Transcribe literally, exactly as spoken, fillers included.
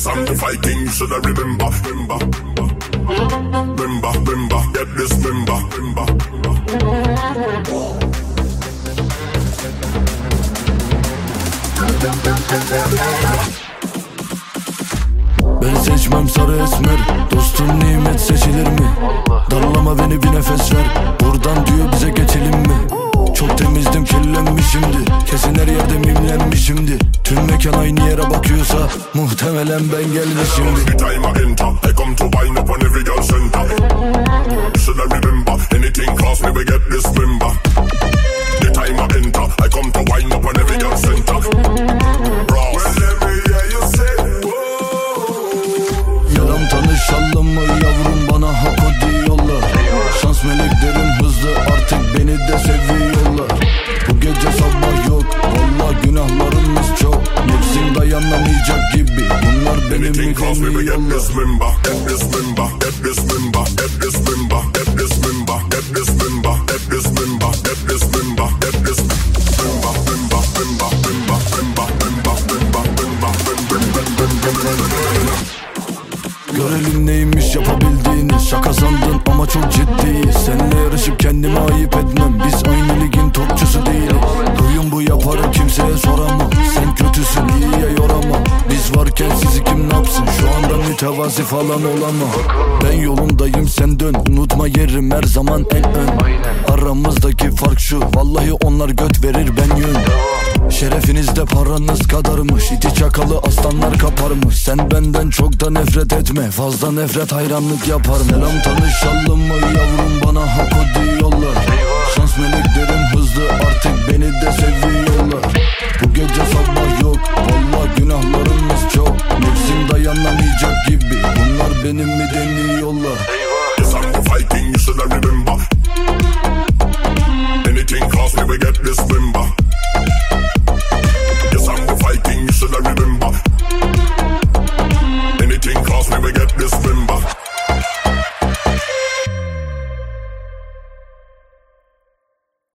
Cause I'm the Viking, you should have remember, remember, remember, remember, get this, remember, remember. Ben seçmem sarı esmer, dostum nimet seçilir mi? Darlama beni bir nefes ver, buradan diyor bize geçelim mi? Çok temizdim kirlenmişimdi, kesin her yerde mimlenmişimdi. Tüm mekan aynı yere bakıyorsa muhtemelen ben gelmişimdi. The time I enter, I come to wind up on every girl center. You should have remember, anything cost me we get this member. The time I enter, I come to wind up on every girl center. Well, every year you say, yaram tanışalım mı yavrum, bana hak o diyorlar. Şans meleklerim hızlı, artık beni de seviyorlar. Bu gece sabah yok, valla günahlarımız çok. Nefsim dayanamayacak gibi, bunlar benim mi demiyorlar. Görelim neymiş yapabildiğini, şaka sandın ama çok ciddiyiz. Seninle yarışıp kendimi ayıp etmem, biz aynı ligin topçusu değiliz. Duyun bu yaparı kimseye soramam, sen kötüsün iyiye yoramam. Biz varken sizi kim ne yapsın, şu anda mütevazi falan olamam. Ben yolundayım sen dön, unutma yerim her zaman en ön. Aramızdaki fark şu, vallahi onlar göt verir ben yön. Şerefinizde paranız kadarmış, iti çakalı aslanlar kaparmış. Sen benden çok da nefret etme, fazla nefret hayranlık yapar. Selam tanışalım mı yavrum, bana hak o diyorlar. Şans meleklerim hızlı, artık beni de seviyorlar. Bu gece sabah yok, valla günahlarımız çok. Nefsim dayanamayacak gibi, bunlar benim mi deniyorlar.